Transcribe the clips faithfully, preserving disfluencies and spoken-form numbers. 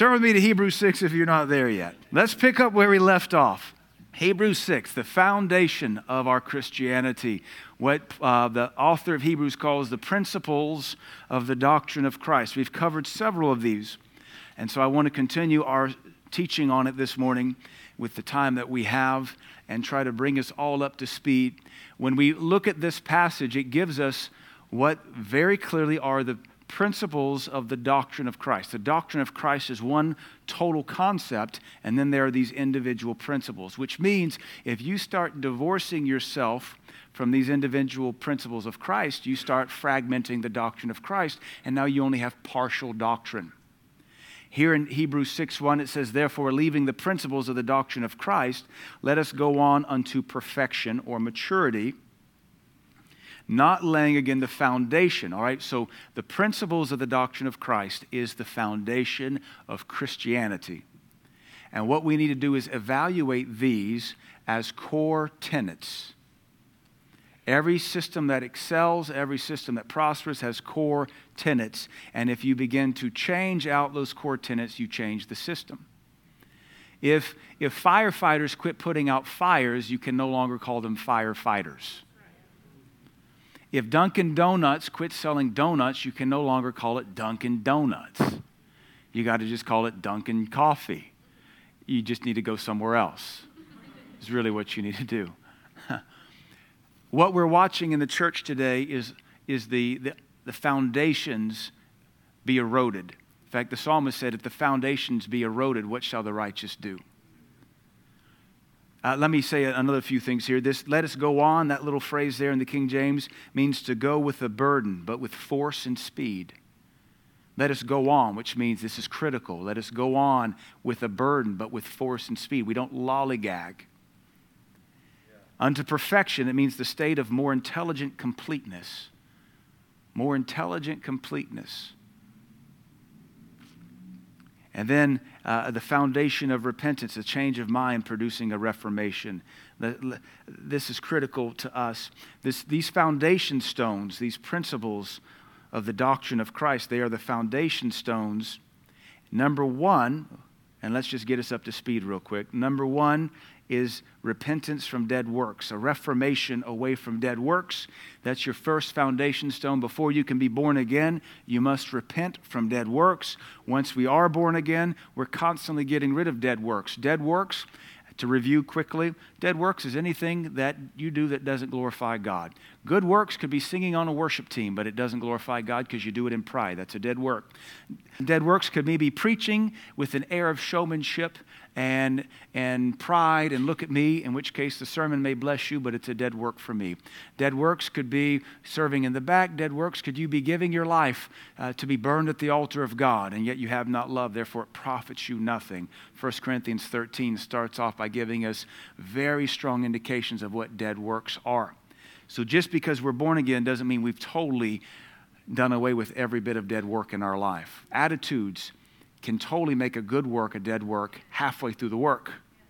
Turn with me to Hebrews six if you're not there yet. Let's pick up where we left off. Hebrews six, the foundation of our Christianity. What uh, the author of Hebrews calls the principles of the doctrine of Christ. We've covered several of these. And so I want to continue our teaching on it this morning with the time that we have and try to bring us all up to speed. When we look at this passage, it gives us what very clearly are the principles of the doctrine of Christ. The doctrine of Christ is one total concept, and then there are these individual principles, which means if you start divorcing yourself from these individual principles of Christ, you start fragmenting the doctrine of Christ, and now you only have partial doctrine. Here in Hebrews six one, it says, therefore, leaving the principles of the doctrine of Christ, let us go on unto perfection or maturity, not laying again the foundation, all right? So the principles of the doctrine of Christ is the foundation of Christianity. And what we need to do is evaluate these as core tenets. Every system that excels, every system that prospers has core tenets. And if you begin to change out those core tenets, you change the system. If, if firefighters quit putting out fires, you can no longer call them firefighters. If Dunkin' Donuts quits selling donuts, you can no longer call it Dunkin' Donuts. You got to just call it Dunkin' Coffee. You just need to go somewhere else. Is really what you need to do. What we're watching in the church today is, is the, the, the foundations be eroded. In fact, the psalmist said, if the foundations be eroded, what shall the righteous do? Uh, let me say another few things here. This, let us go on, that little phrase there in the King James means to go with a burden, but with force and speed. Let us go on, which means this is critical. Let us go on with a burden, but with force and speed. We don't lollygag. Yeah. Unto perfection, it means the state of more intelligent completeness. More intelligent completeness. And then uh, the foundation of repentance, a change of mind producing a reformation. This is critical to us. This, these foundation stones, these principles of the doctrine of Christ, they are the foundation stones. Number one, and let's just get us up to speed real quick. Number one is repentance from dead works, a reformation away from dead works. That's your first foundation stone. Before you can be born again, you must repent from dead works. Once we are born again, we're constantly getting rid of dead works. Dead works, to review quickly, dead works is anything that you do that doesn't glorify God. Good works could be singing on a worship team, but it doesn't glorify God because you do it in pride. That's a dead work. Dead works could maybe preaching with an air of showmanship and and pride and look at me, in which case the sermon may bless you, but it's a dead work for me. Dead works could be serving in the back. Dead works could you be giving your life uh, to be burned at the altar of God, and yet you have not love, therefore it profits you nothing. First Corinthians thirteen starts off by giving us very strong indications of what dead works are. So just because we're born again doesn't mean we've totally done away with every bit of dead work in our life. Attitudes can totally make a good work a dead work halfway through the work.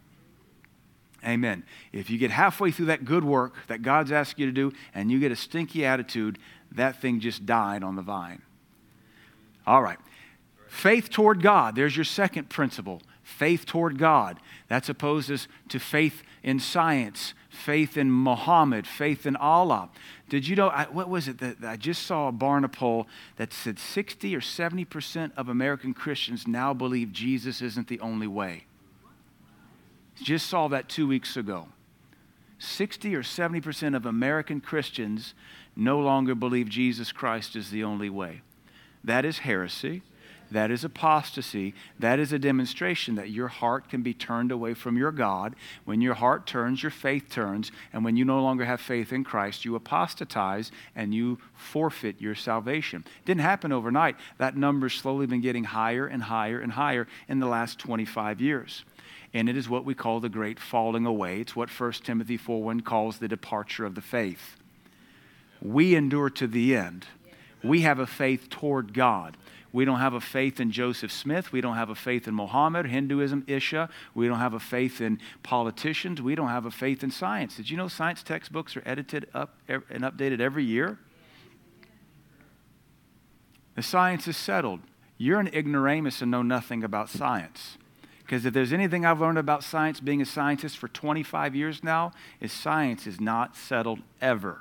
Amen. If you get halfway through that good work that God's asked you to do and you get a stinky attitude, that thing just died on the vine. All right. Faith toward God. There's your second principle. Faith toward God. That's opposed to faith in science, faith in Muhammad, faith in Allah. Did you know, I, what was it that I just saw a Barna poll that said sixty or seventy percent of American Christians now believe Jesus isn't the only way. Just saw that two weeks ago. sixty or seventy percent of American Christians no longer believe Jesus Christ is the only way. That is heresy. That is apostasy. That is a demonstration that your heart can be turned away from your God. When your heart turns, your faith turns. And when you no longer have faith in Christ, you apostatize and you forfeit your salvation. It didn't happen overnight. That number's slowly been getting higher and higher and higher in the last twenty-five years. And it is what we call the great falling away. It's what First Timothy four one calls the departure of the faith. We endure to the end. We have a faith toward God. We don't have a faith in Joseph Smith. We don't have a faith in Muhammad, Hinduism, Isha. We don't have a faith in politicians. We don't have a faith in science. Did you know science textbooks are edited up and updated every year? The science is settled. you're an ignoramus and know nothing about science. Because if there's anything I've learned about science, being a scientist for twenty-five years now, is science is not settled ever.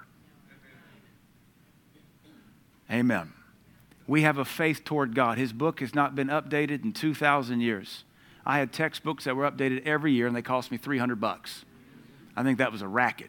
Amen. We have a faith toward God. His book has not been updated in two thousand years. I had textbooks that were updated every year, and they cost me three hundred bucks. I think that was a racket.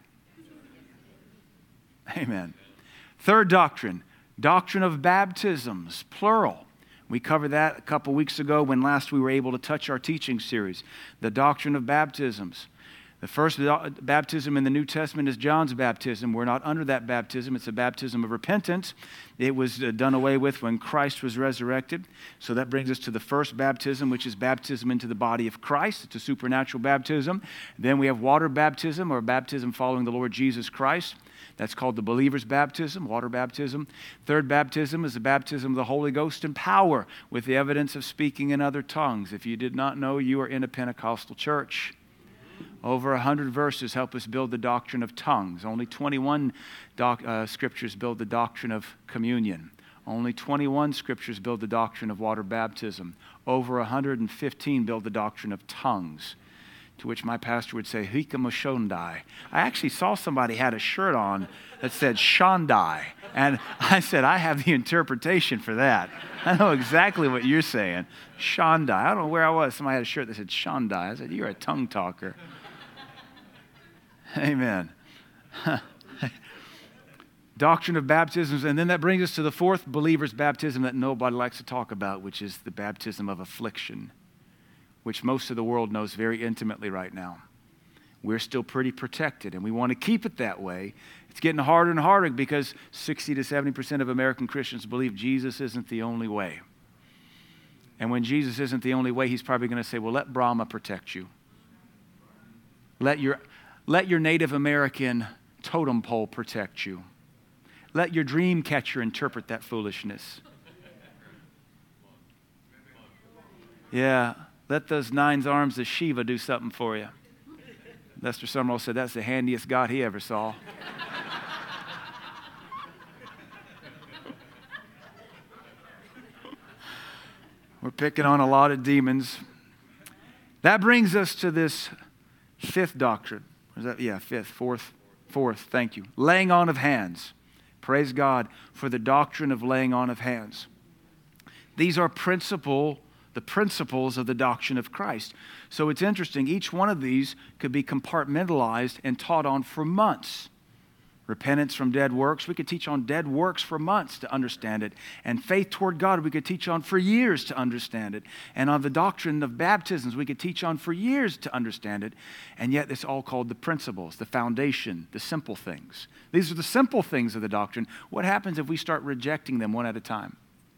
Amen. Third doctrine, doctrine of baptisms, plural. We covered that a couple weeks ago when last we were able to touch our teaching series, the doctrine of baptisms. The first baptism in the New Testament is John's baptism. We're not under that baptism. It's a baptism of repentance. It was done away with when Christ was resurrected. So that brings us to the first baptism, which is baptism into the body of Christ. It's a supernatural baptism. Then we have water baptism, or baptism following the Lord Jesus Christ. That's called the believer's baptism, water baptism. Third baptism is the baptism of the Holy Ghost in power with the evidence of speaking in other tongues. If you did not know, you are in a Pentecostal church. Over a hundred verses help us build the doctrine of tongues. Only twenty-one doc, uh, scriptures build the doctrine of communion. Only twenty-one scriptures build the doctrine of water baptism. Over one hundred fifteen build the doctrine of tongues. To which my pastor would say, Hika Moshondai. I actually saw somebody had a shirt on that said Shandai. And I said, I have the interpretation for that. I know exactly what you're saying. Shandai. I don't know where I was. Somebody had a shirt that said Shandai. I said, you're a tongue talker. Amen. Doctrine of baptisms. And then that brings us to the fourth believer's baptism that nobody likes to talk about, which is the baptism of affliction, which most of the world knows very intimately right now. We're still pretty protected, and we want to keep it that way. It's getting harder and harder because sixty to seventy percent of American Christians believe Jesus isn't the only way. And when Jesus isn't the only way, he's probably going to say, well, let Brahma protect you. Let your, let your Native American totem pole protect you. Let your dream catcher interpret that foolishness. Yeah. Let those nine arms of Shiva do something for you. Lester Summerall said that's the handiest God he ever saw. We're picking on a lot of demons. That brings us to this fifth doctrine. Is that, yeah, fifth, fourth, fourth, thank you. Laying on of hands. Praise God for the doctrine of laying on of hands. These are principle the principles of the doctrine of Christ. So it's interesting. Each one of these could be compartmentalized and taught on for months. Repentance from dead works, we could teach on dead works for months to understand it. And faith toward God, we could teach on for years to understand it. And on the doctrine of baptisms, we could teach on for years to understand it. And yet it's all called the principles, the foundation, the simple things. These are the simple things of the doctrine. What happens if we start rejecting them one at a time?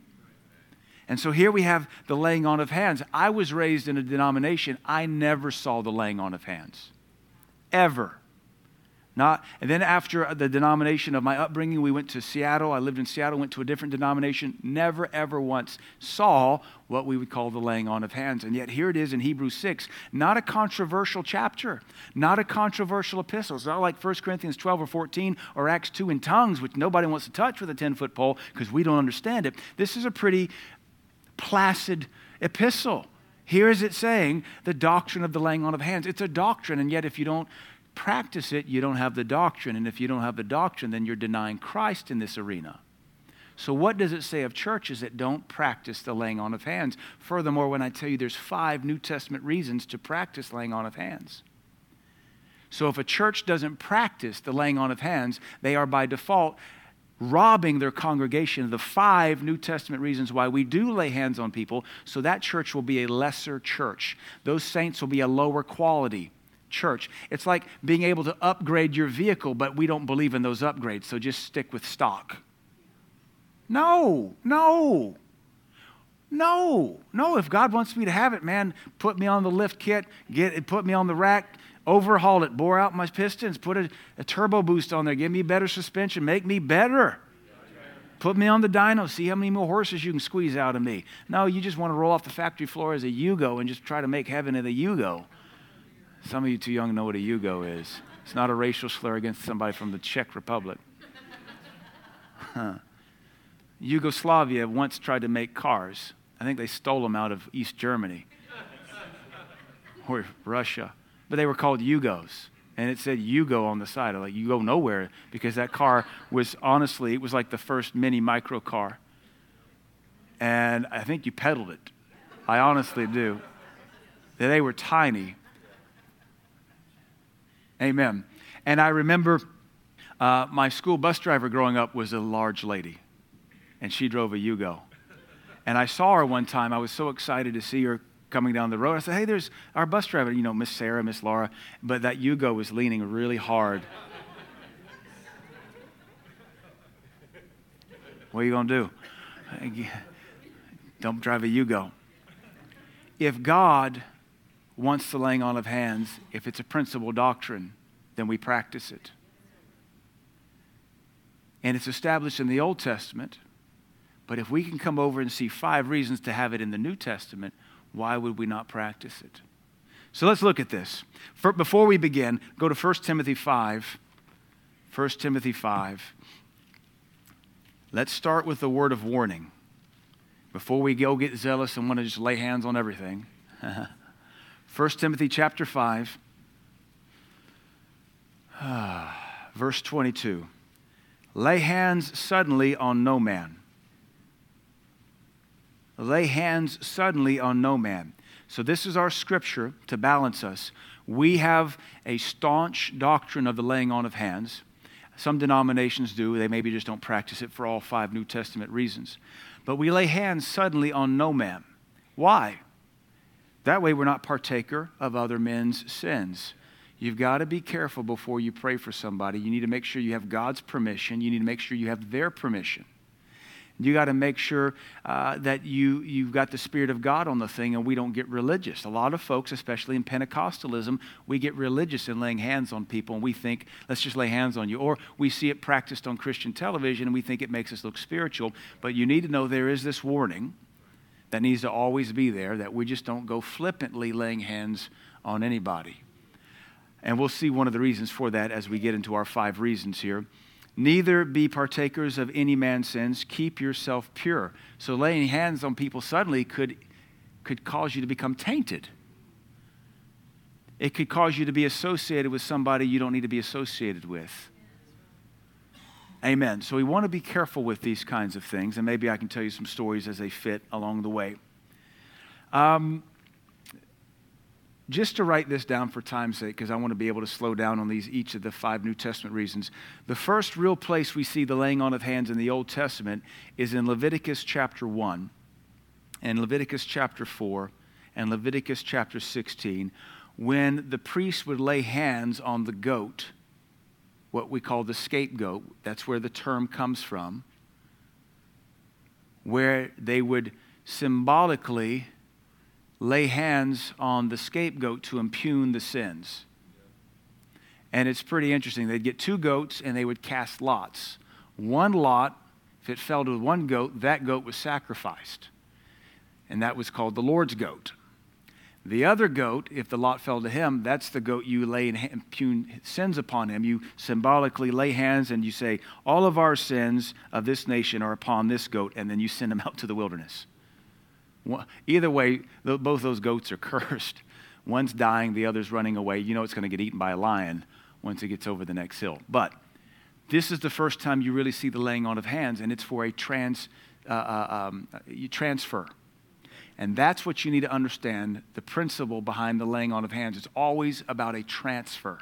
And so here we have the laying on of hands. I was raised in a denomination. I never saw the laying on of hands. Ever. Not, and then after the denomination of my upbringing, we went to Seattle. I lived in Seattle, went to a different denomination. Never, ever once saw what we would call the laying on of hands. And yet here it is in Hebrews six. Not a controversial chapter. Not a controversial epistle. It's not like First Corinthians twelve or fourteen or Acts two in tongues, which nobody wants to touch with a ten-foot pole because we don't understand it. This is a pretty placid epistle. Here is it saying the doctrine of the laying on of hands. It's a doctrine, and yet if you don't practice it, you don't have the doctrine. And if you don't have the doctrine, then you're denying Christ in this arena. So what does it say of churches that don't practice the laying on of hands? Furthermore, when I tell you there's five New Testament reasons to practice laying on of hands. So if a church doesn't practice the laying on of hands, they are by default robbing their congregation of the five New Testament reasons why we do lay hands on people, so that church will be a lesser church. Those saints will be a lower quality church. It's like being able to upgrade your vehicle, but we don't believe in those upgrades, so just stick with stock. No, no, no, no. If God wants me to have it, man, put me on the lift kit, get it, put me on the rack, overhaul it, bore out my pistons, put a, a turbo boost on there, give me better suspension, make me better. Put me on the dyno, see how many more horses you can squeeze out of me. No, you just want to roll off the factory floor as a Yugo and just try to make heaven in a Yugo. Some of you too young know what a Yugo is. It's not a racial slur against somebody from the Czech Republic. Huh. Yugoslavia once tried to make cars. I think they stole them out of East Germany or Russia. But they were called Yugos. And it said Yugo on the side. I'm like, you go nowhere, because that car was, honestly, it was like the first mini micro car. And I think you pedaled it. I honestly do. They were tiny. Amen. And I remember uh, my school bus driver growing up was a large lady. And she drove a Yugo. And I saw her one time. I was so excited to see her coming down the road. I said, hey, there's our bus driver, you know, Miss Sarah, Miss Laura. But that Yugo was leaning really hard. What are you going to do? Don't drive a Yugo. If God wants the laying on of hands, if it's a principal doctrine, then we practice it. And it's established in the Old Testament. But if we can come over and see five reasons to have it in the New Testament, why would we not practice it? So let's look at this. For, before we begin, go to First Timothy five. First Timothy five. Let's start with the word of warning. Before we go get zealous and want to just lay hands on everything. First Timothy chapter five. Verse twenty-two. Lay hands suddenly on no man. Lay hands suddenly on no man. So this is our scripture to balance us. We have a staunch doctrine of the laying on of hands. Some denominations do. They maybe just don't practice it for all five New Testament reasons. But we lay hands suddenly on no man. Why? That way we're not partaker of other men's sins. You've got to be careful before you pray for somebody. You need to make sure you have God's permission. You need to make sure you have their permission. You got to make sure uh, that you, you've got the Spirit of God on the thing, and we don't get religious. A lot of folks, especially in Pentecostalism, we get religious in laying hands on people, and we think, let's just lay hands on you. Or we see it practiced on Christian television, and we think it makes us look spiritual. But you need to know there is this warning that needs to always be there, that we just don't go flippantly laying hands on anybody. And we'll see one of the reasons for that as we get into our five reasons here. Neither be partakers of any man's sins. Keep yourself pure. So laying hands on people suddenly could, could cause you to become tainted. It could cause you to be associated with somebody you don't need to be associated with. Amen. So we want to be careful with these kinds of things, and maybe I can tell you some stories as they fit along the way. Um, Just to write this down for time's sake, because I want to be able to slow down on these, each of the five New Testament reasons. The first real place we see the laying on of hands in the Old Testament is in Leviticus chapter one, and Leviticus chapter four, and Leviticus chapter sixteen, when the priest would lay hands on the goat, what we call the scapegoat. That's where the term comes from, where they would symbolically lay hands on the scapegoat to impugn the sins. And it's pretty interesting. They'd get two goats and they would cast lots. One lot, if it fell to one goat, that goat was sacrificed. And that was called the Lord's goat. The other goat, if the lot fell to him, that's the goat you lay and impugn sins upon him. You symbolically lay hands and you say, all of our sins of this nation are upon this goat, and then you send him out to the wilderness. Either way, both those goats are cursed. One's dying, the other's running away. You know it's going to get eaten by a lion once it gets over the next hill. But this is the first time you really see the laying on of hands, and it's for a trans uh, uh, um, transfer. And that's what you need to understand, the principle behind the laying on of hands. It's always about a transfer.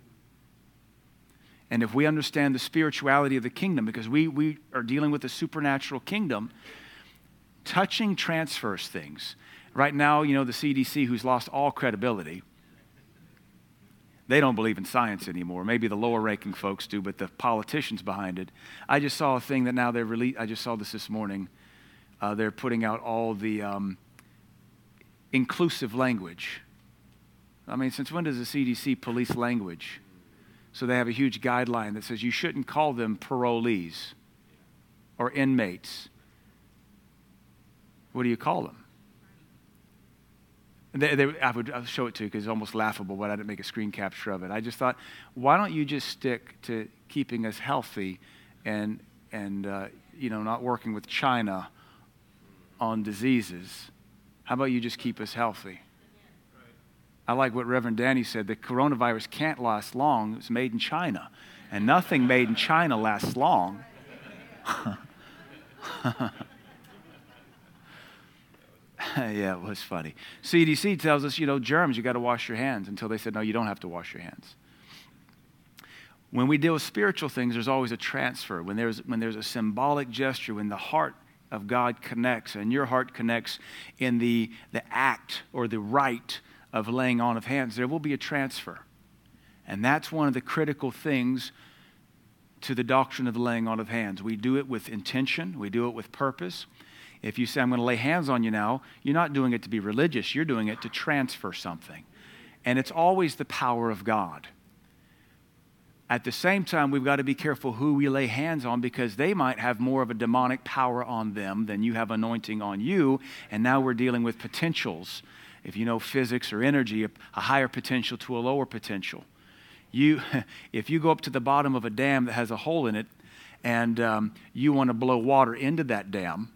And if we understand the spirituality of the kingdom, because we, we are dealing with a supernatural kingdom, touching transfers things. Right now, you know, the C D C, who's lost all credibility, they don't believe in science anymore. Maybe the lower ranking folks do, but the politicians behind it. I just saw a thing that now they're released. I just saw this this morning. Uh, they're putting out all the um, inclusive language. I mean, since when does the C D C police language? So they have a huge guideline that says you shouldn't call them parolees or inmates. What do you call them? They, they, I would I'll show it to you because it's almost laughable, but I didn't make a screen capture of it. I just thought, why don't you just stick to keeping us healthy and, and uh, you know, not working with China on diseases. How about you just keep us healthy? I like what Reverend Danny said. The coronavirus can't last long. It's made in China. And nothing made in China lasts long. Yeah, it was funny. C D C tells us, you know, germs, you got to wash your hands, until they said, no, you don't have to wash your hands. When we deal with spiritual things, there's always a transfer. When there's, when there's a symbolic gesture, when the heart of God connects and your heart connects in the, the act or the rite of laying on of hands, there will be a transfer. And that's one of the critical things to the doctrine of the laying on of hands. We do it with intention. We do it with purpose. If you say, I'm going to lay hands on you now, you're not doing it to be religious. You're doing it to transfer something. And it's always the power of God. At the same time, we've got to be careful who we lay hands on, because they might have more of a demonic power on them than you have anointing on you. And now we're dealing with potentials. If you know physics or energy, a, a higher potential to a lower potential. You, if you go up to the bottom of a dam that has a hole in it, and um, you want to blow water into that dam,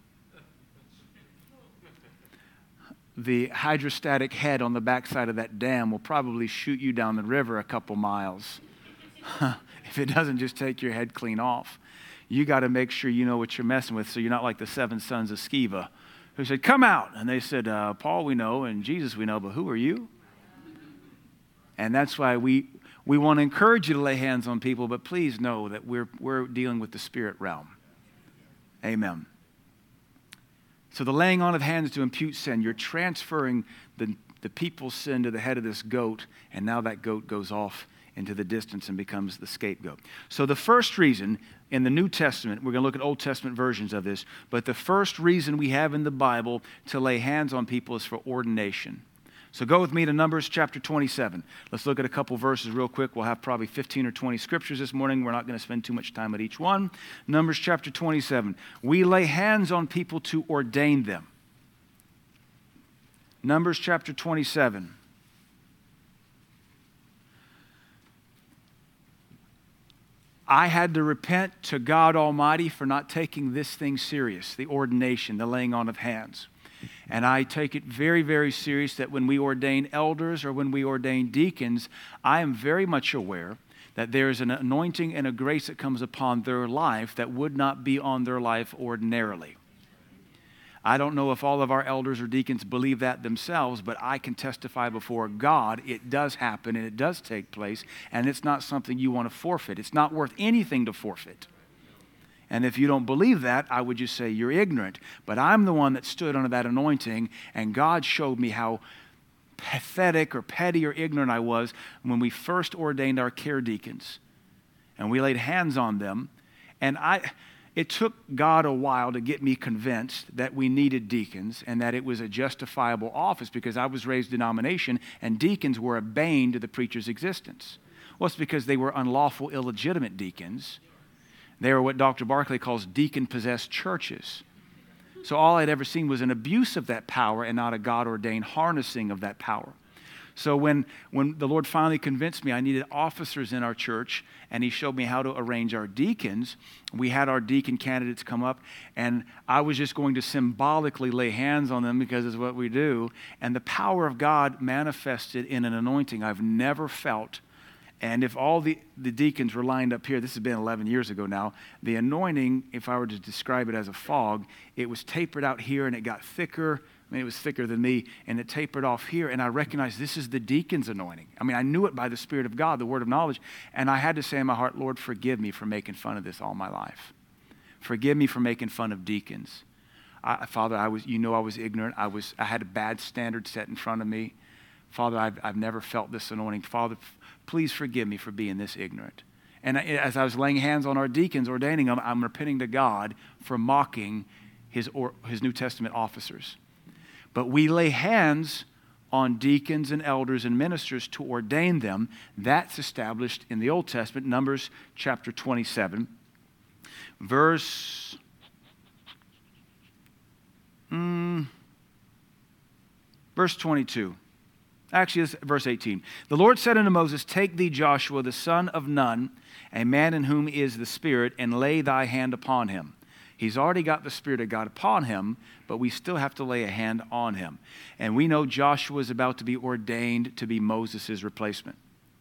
the hydrostatic head on the backside of that dam will probably shoot you down the river a couple miles. If it doesn't just take your head clean off. You got to make sure you know what you're messing with, so you're not like the seven sons of Sceva, who said, come out. And they said, uh, Paul we know and Jesus we know, but who are you? And that's why we we want to encourage you to lay hands on people, but please know that we're we're dealing with the spirit realm. Amen. So the laying on of hands to impute sin, you're transferring the, the people's sin to the head of this goat, and now that goat goes off into the distance and becomes the scapegoat. So the first reason in the New Testament, we're going to look at Old Testament versions of this, but the first reason we have in the Bible to lay hands on people is for ordination. So go with me to Numbers chapter twenty-seven. Let's look at a couple verses real quick. We'll have probably fifteen or twenty scriptures this morning. We're not going to spend too much time at each one. Numbers chapter twenty-seven. We lay hands on people to ordain them. Numbers chapter twenty-seven. I had to repent to God Almighty for not taking this thing serious, the ordination, the laying on of hands. And I take it very, very serious that when we ordain elders or when we ordain deacons, I am very much aware that there is an anointing and a grace that comes upon their life that would not be on their life ordinarily. I don't know if all of our elders or deacons believe that themselves, but I can testify before God it does happen and it does take place, and it's not something you want to forfeit. It's not worth anything to forfeit. And if you don't believe that, I would just say you're ignorant. But I'm the one that stood under that anointing, and God showed me how pathetic or petty or ignorant I was when we first ordained our care deacons. And we laid hands on them. And I, it took God a while to get me convinced that we needed deacons and that it was a justifiable office, because I was raised denomination, and deacons were a bane to the preacher's existence. Well, it's because they were unlawful, illegitimate deacons. They were what Doctor Barclay calls deacon-possessed churches. So all I'd ever seen was an abuse of that power and not a God-ordained harnessing of that power. So when, when the Lord finally convinced me I needed officers in our church, and He showed me how to arrange our deacons, we had our deacon candidates come up, and I was just going to symbolically lay hands on them because it's what we do. And the power of God manifested in an anointing I've never felt. And if all the, the deacons were lined up here, this has been eleven years ago now, the anointing, if I were to describe it as a fog, it was tapered out here and it got thicker. I mean, it was thicker than me, and it tapered off here, and I recognized this is the deacon's anointing. I mean, I knew it by the Spirit of God, the word of knowledge, and I had to say in my heart, Lord, forgive me for making fun of this all my life. Forgive me for making fun of deacons. I, Father, I was, you know I was ignorant. I was, I had a bad standard set in front of me. Father, I've, I've never felt this anointing. Father, please forgive me for being this ignorant. And as I was laying hands on our deacons, ordaining them, I'm repenting to God for mocking his, or, his New Testament officers. But we lay hands on deacons and elders and ministers to ordain them. That's established in the Old Testament, Numbers chapter twenty-seven, verse... Mm, verse twenty-two. Actually, it's verse eighteen. The Lord said unto Moses, take thee Joshua, the son of Nun, a man in whom is the Spirit, and lay thy hand upon him. He's already got the Spirit of God upon him, but we still have to lay a hand on him. And we know Joshua is about to be ordained to be Moses' replacement.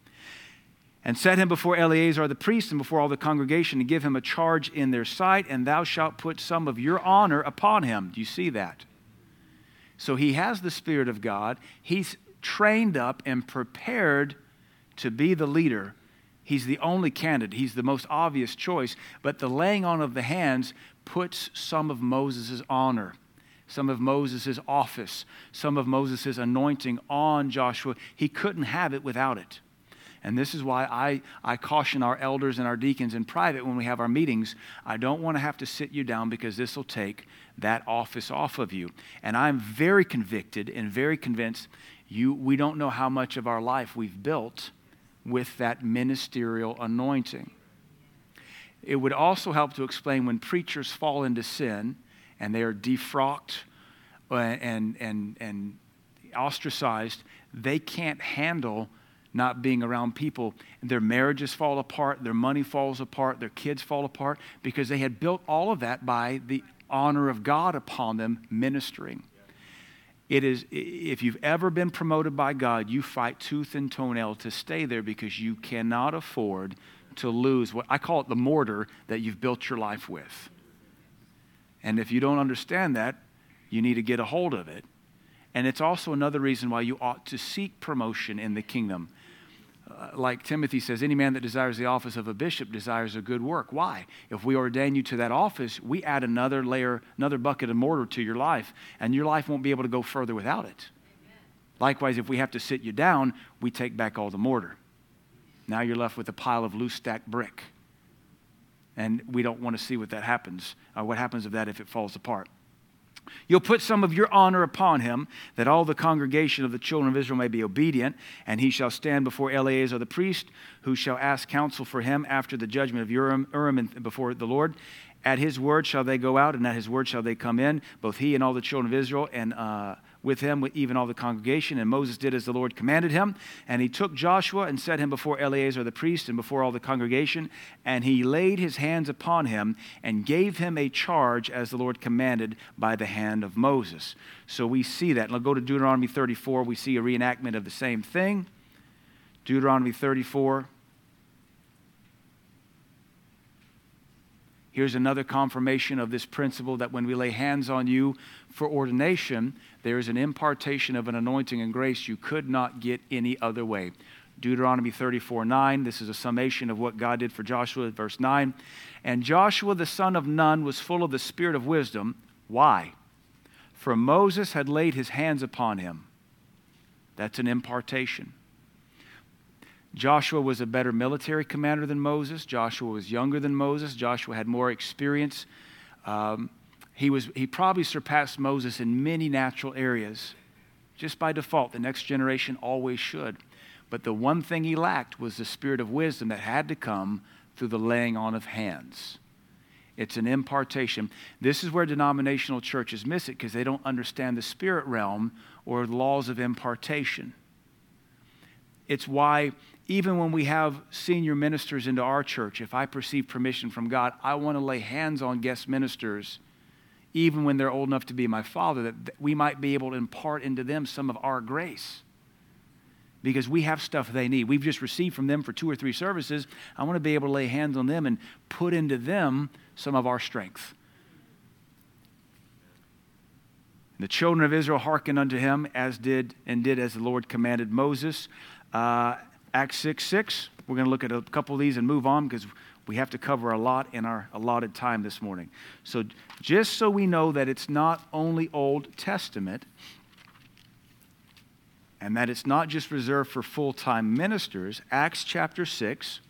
And set him before Eleazar the priest and before all the congregation, and give him a charge in their sight, and thou shalt put some of your honor upon him. Do you see that? So he has the Spirit of God. He's trained up and prepared to be the leader. He's the only candidate. He's the most obvious choice. But the laying on of the hands puts some of Moses' honor, some of Moses' office, some of Moses' anointing on Joshua. He couldn't have it without it. And this is why I, I caution our elders and our deacons in private when we have our meetings. I don't want to have to sit you down because this will take that office off of you. And I'm very convicted and very convinced you we don't know how much of our life we've built with that ministerial anointing. It would also help to explain when preachers fall into sin and they are defrocked and, and, and ostracized, they can't handle not being around people. Their marriages fall apart, their money falls apart, their kids fall apart because they had built all of that by the honor of God upon them ministering. It is, if you've ever been promoted by God, you fight tooth and toenail to stay there because you cannot afford to lose what I call it the mortar that you've built your life with. And if you don't understand that, you need to get a hold of it. And it's also another reason why you ought to seek promotion in the kingdom. Uh, like Timothy says, any man that desires the office of a bishop desires a good work. Why? If we ordain you to that office, we add another layer, another bucket of mortar to your life, and your life won't be able to go further without it. Amen. Likewise, if we have to sit you down, we take back all the mortar. Now you're left with a pile of loose stacked brick. And we don't want to see what that happens, or what happens of that if it falls apart. You'll put some of your honor upon him, that all the congregation of the children of Israel may be obedient, and he shall stand before Eleazar the priest, who shall ask counsel for him after the judgment of Urim, Urim and before the Lord. At his word shall they go out, and at his word shall they come in, both he and all the children of Israel, and uh, with him even all the congregation. And Moses did as the Lord commanded him. And he took Joshua and set him before Eleazar the priest and before all the congregation. And he laid his hands upon him and gave him a charge as the Lord commanded by the hand of Moses. So we see that. And I'll go to Deuteronomy thirty-four. We see a reenactment of the same thing. Deuteronomy thirty-four. Here's another confirmation of this principle that when we lay hands on you for ordination, there is an impartation of an anointing and grace you could not get any other way. Deuteronomy thirty-four nine, this is a summation of what God did for Joshua, verse nine. And Joshua the son of Nun was full of the spirit of wisdom. Why? For Moses had laid his hands upon him. That's an impartation. Joshua was a better military commander than Moses. Joshua was younger than Moses. Joshua had more experience. Um, he was he probably surpassed Moses in many natural areas. Just by default, the next generation always should. But the one thing he lacked was the spirit of wisdom that had to come through the laying on of hands. It's an impartation. This is where denominational churches miss it because they don't understand the spirit realm or the laws of impartation. It's why even when we have senior ministers into our church, if I perceive permission from God, I want to lay hands on guest ministers, even when they're old enough to be my father, that we might be able to impart into them some of our grace. Because we have stuff they need. We've just received from them for two or three services. I want to be able to lay hands on them and put into them some of our strength. The children of Israel hearkened unto him, as did and did as the Lord commanded Moses. Uh, Acts six six. We're going to look at a couple of these and move on because we have to cover a lot in our allotted time this morning. So just so we know that it's not only Old Testament and that it's not just reserved for full-time ministers, Acts chapter six,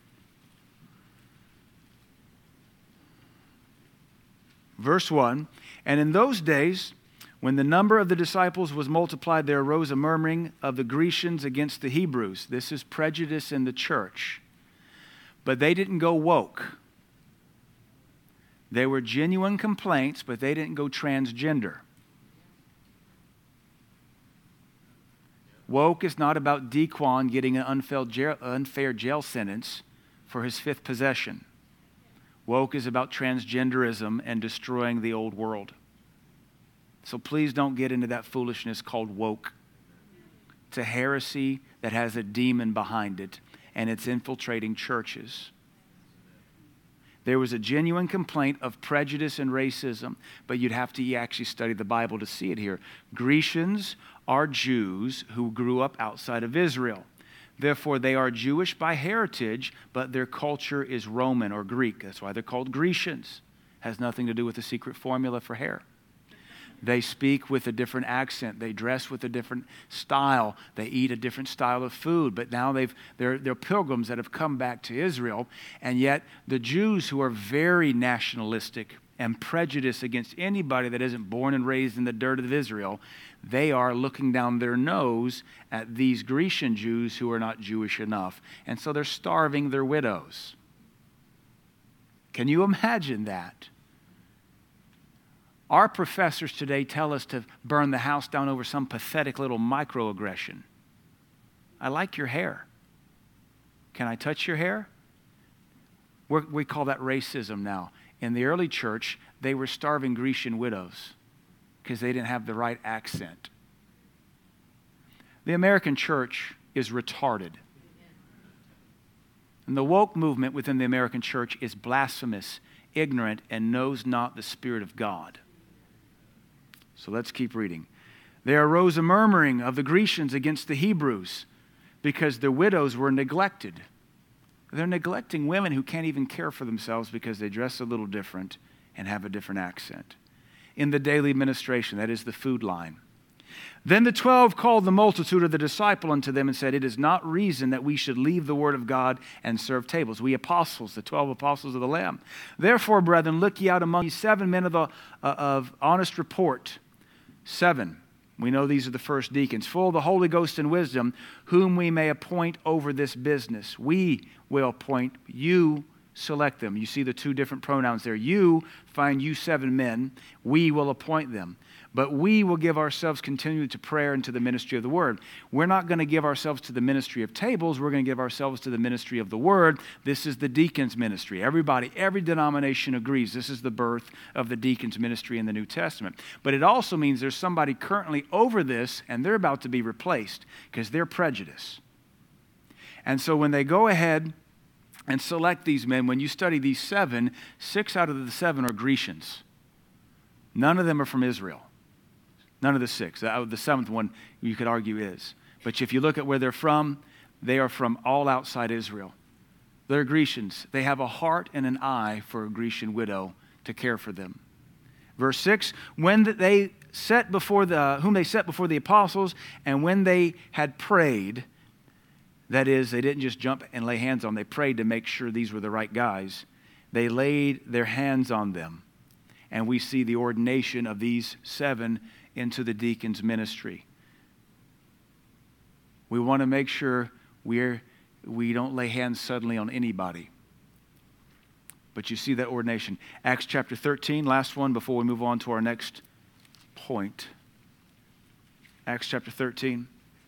verse one, and in those days, when the number of the disciples was multiplied, there arose a murmuring of the Grecians against the Hebrews. This is prejudice in the church. But they didn't go woke. They were genuine complaints, but they didn't go transgender. Woke is not about Dequan getting an unfair jail, unfair jail sentence for his fifth possession. Woke is about transgenderism and destroying the old world. So please don't get into that foolishness called woke. It's a heresy that has a demon behind it, and it's infiltrating churches. There was a genuine complaint of prejudice and racism, but you'd have to actually study the Bible to see it here. Grecians are Jews who grew up outside of Israel. Therefore, they are Jewish by heritage, but their culture is Roman or Greek. That's why they're called Grecians. Has nothing to do with the secret formula for hair. They speak with a different accent. They dress with a different style. They eat a different style of food. But now they've, they're, they're pilgrims that have come back to Israel. And yet the Jews, who are very nationalistic and prejudiced against anybody that isn't born and raised in the dirt of Israel, they are looking down their nose at these Grecian Jews who are not Jewish enough. And so they're starving their widows. Can you imagine that? Our professors today tell us to burn the house down over some pathetic little microaggression. I like your hair. Can I touch your hair? We're, we call that racism now. In the early church, they were starving Grecian widows because they didn't have the right accent. The American church is retarded. And the woke movement within the American church is blasphemous, ignorant, and knows not the Spirit of God. So let's keep reading. There arose a murmuring of the Grecians against the Hebrews because their widows were neglected. They're neglecting women who can't even care for themselves because they dress a little different and have a different accent. In the daily administration, that is the food line. Then the twelve called the multitude of the disciple unto them and said, it is not reason that we should leave the word of God and serve tables. We apostles, the twelve apostles of the Lamb. Therefore, brethren, look ye out among you seven men of, the, uh, of honest report. Seven. We know these are the first deacons, full of the Holy Ghost and wisdom, whom we may appoint over this business. We will appoint, you select them. You see the two different pronouns there. You find you seven men, we will appoint them. But we will give ourselves continually to prayer and to the ministry of the word. We're not going to give ourselves to the ministry of tables. We're going to give ourselves to the ministry of the word. This is the deacon's ministry. Everybody, every denomination agrees this is the birth of the deacon's ministry in the New Testament. But it also means there's somebody currently over this and they're about to be replaced because they're prejudiced. And so when they go ahead and select these men, when you study these seven, six out of the seven are Grecians. None of them are from Israel. None of the six. The seventh one, you could argue, is. But if you look at where they're from, they are from all outside Israel. They're Grecians. They have a heart and an eye for a Grecian widow to care for them. Verse six, when they set before the, whom they set before the apostles, and when they had prayed, that is, they didn't just jump and lay hands on them. They prayed to make sure these were the right guys. They laid their hands on them. And we see the ordination of these seven into the deacon's ministry. We want to make sure we're, we don't lay hands suddenly on anybody. But you see that ordination. Acts chapter thirteen, last one before we move on to our next point. Acts chapter thirteen.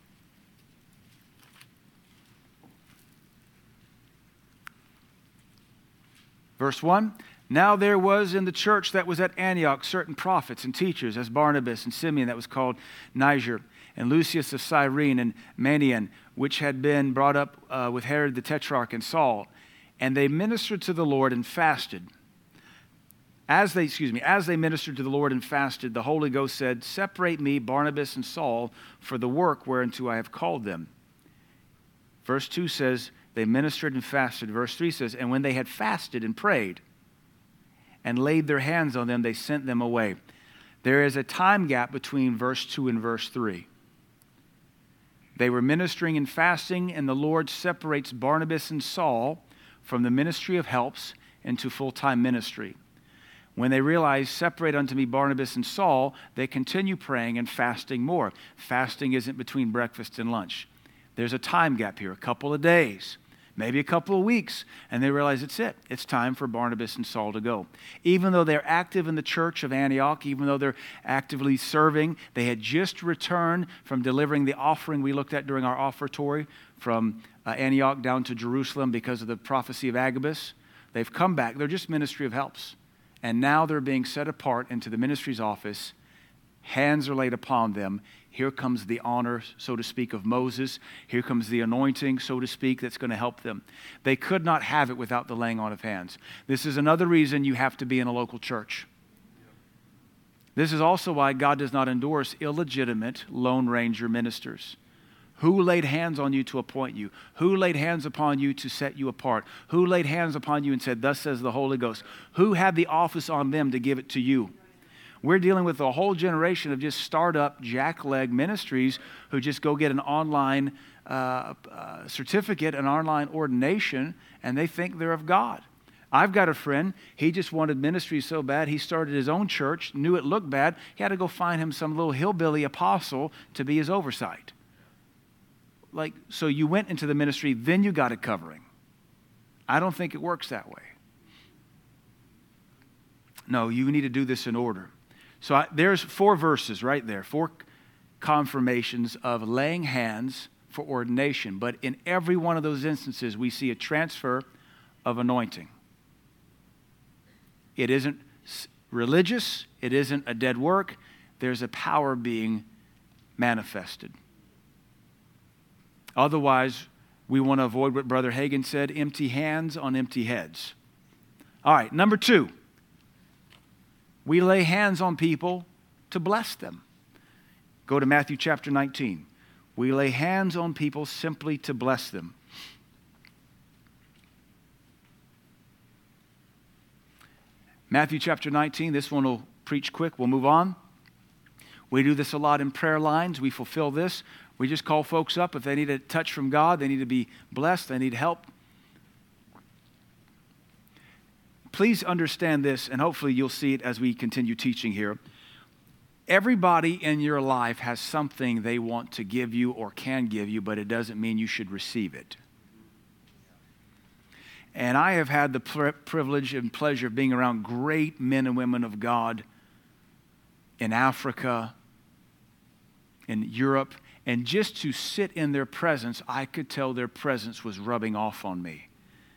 Verse one. Now there was in the church that was at Antioch certain prophets and teachers, as Barnabas and Simeon that was called Niger, and Lucius of Cyrene and Manaen, which had been brought up uh, with Herod the Tetrarch and Saul. And they ministered to the Lord and fasted. As they, excuse me, as they ministered to the Lord and fasted, the Holy Ghost said, separate me, Barnabas and Saul, for the work whereunto I have called them. Verse two says, they ministered and fasted. Verse three says, and when they had fasted and prayed, and laid their hands on them, they sent them away. There is a time gap between verse two and verse three. They were ministering and fasting, and the Lord separates Barnabas and Saul from the ministry of helps into full-time ministry. When they realize, separate unto me Barnabas and Saul, they continue praying and fasting more. Fasting isn't between breakfast and lunch. There's a time gap here, a couple of days. Maybe a couple of weeks, and they realize it's it. It's time for Barnabas and Saul to go. Even though they're active in the church of Antioch, even though they're actively serving, they had just returned from delivering the offering we looked at during our offertory from uh, Antioch down to Jerusalem because of the prophecy of Agabus. They've come back. They're just ministry of helps. And now they're being set apart into the ministry's office. Hands are laid upon them. Here comes the honor, so to speak, of Moses. Here comes the anointing, so to speak, that's going to help them. They could not have it without the laying on of hands. This is another reason you have to be in a local church. This is also why God does not endorse illegitimate Lone Ranger ministers. Who laid hands on you to appoint you? Who laid hands upon you to set you apart? Who laid hands upon you and said, thus says the Holy Ghost? Who had the office on them to give it to you? We're dealing with a whole generation of just startup jackleg ministries who just go get an online uh, uh, certificate, an online ordination, and they think they're of God. I've got a friend, he just wanted ministry so bad, he started his own church, knew it looked bad, he had to go find him some little hillbilly apostle to be his oversight. Like, so you went into the ministry, then you got a covering. I don't think it works that way. No, you need to do this in order. So I, there's four verses right there, four confirmations of laying hands for ordination. But in every one of those instances, we see a transfer of anointing. It isn't religious. It isn't a dead work. There's a power being manifested. Otherwise, we want to avoid what Brother Hagin said, empty hands on empty heads. All right, number two. We lay hands on people to bless them. Go to Matthew chapter nineteen. We lay hands on people simply to bless them. Matthew chapter nineteen, this one will preach quick. We'll move on. We do this a lot in prayer lines. We fulfill this. We just call folks up if they need a touch from God, they need to be blessed, they need help. Please understand this, and hopefully you'll see it as we continue teaching here. Everybody in your life has something they want to give you or can give you, but it doesn't mean you should receive it. And I have had the privilege and pleasure of being around great men and women of God in Africa, in Europe, and just to sit in their presence, I could tell their presence was rubbing off on me.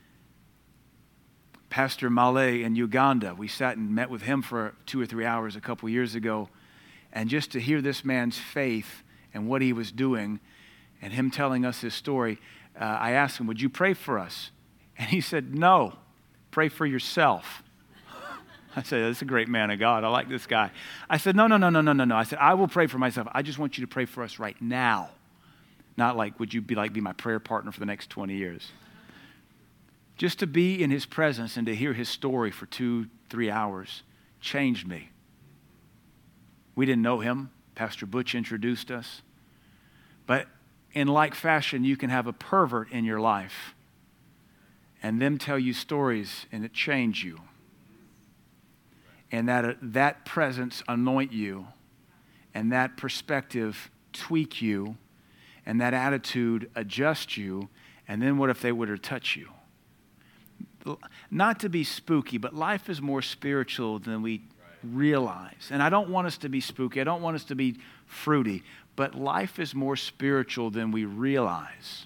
Pastor Malay in Uganda, we sat and met with him for two or three hours a couple years ago, and just to hear this man's faith and what he was doing and him telling us his story, uh, I asked him, would you pray for us? And he said, no, pray for yourself. I said, that's a great man of God. I like this guy. I said, no, no, no, no, no, no, no. I said, I will pray for myself. I just want you to pray for us right now. Not like, would you be like be my prayer partner for the next twenty years? Just to be in his presence and to hear his story for two, three hours changed me. We didn't know him. Pastor Butch introduced us. But in like fashion, you can have a pervert in your life and them tell you stories and it change you. And that, uh, that presence anoint you and that perspective tweak you and that attitude adjust you. And then what if they were to touch you? Not to be spooky, but life is more spiritual than we realize. And I don't want us to be spooky. I don't want us to be fruity. But life is more spiritual than we realize.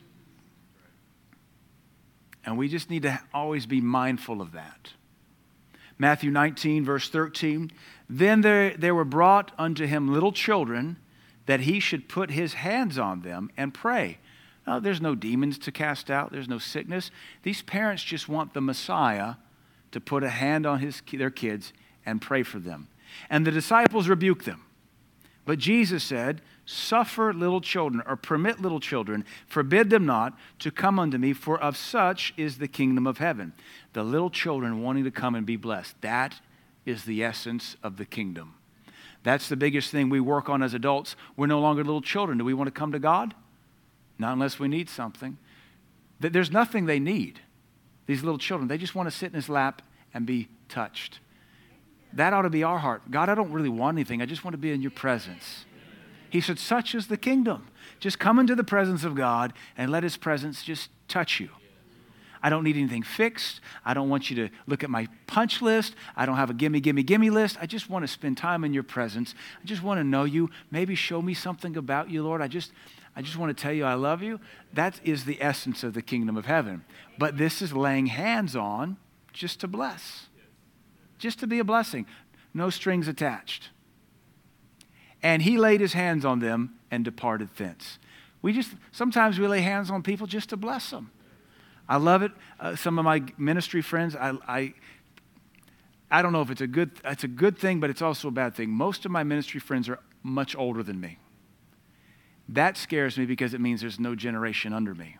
And we just need to always be mindful of that. Matthew nineteen, verse thirteen. Then there, there were brought unto him little children, that he should put his hands on them and pray. Now, there's no demons to cast out. There's no sickness. These parents just want the Messiah to put a hand on his, their kids and pray for them. And the disciples rebuked them. But Jesus said, suffer little children, or permit little children, forbid them not to come unto me, for of such is the kingdom of heaven. The little children wanting to come and be blessed. That is the essence of the kingdom. That's the biggest thing we work on as adults. We're no longer little children. Do we want to come to God? Not unless we need something. There's nothing they need. These little children, they just want to sit in his lap and be touched. That ought to be our heart. God, I don't really want anything. I just want to be in your presence. He said, such is the kingdom. Just come into the presence of God and let his presence just touch you. I don't need anything fixed. I don't want you to look at my punch list. I don't have a gimme, gimme, gimme list. I just want to spend time in your presence. I just want to know you. Maybe show me something about you, Lord. I just, I just want to tell you I love you. That is the essence of the kingdom of heaven. But this is laying hands on just to bless, just to be a blessing, no strings attached. And he laid his hands on them and departed thence. We just, sometimes we lay hands on people just to bless them. I love it. Uh, some of my ministry friends, I, I, I don't know if it's a good, it's a good thing, but it's also a bad thing. Most of my ministry friends are much older than me. That scares me because it means there's no generation under me.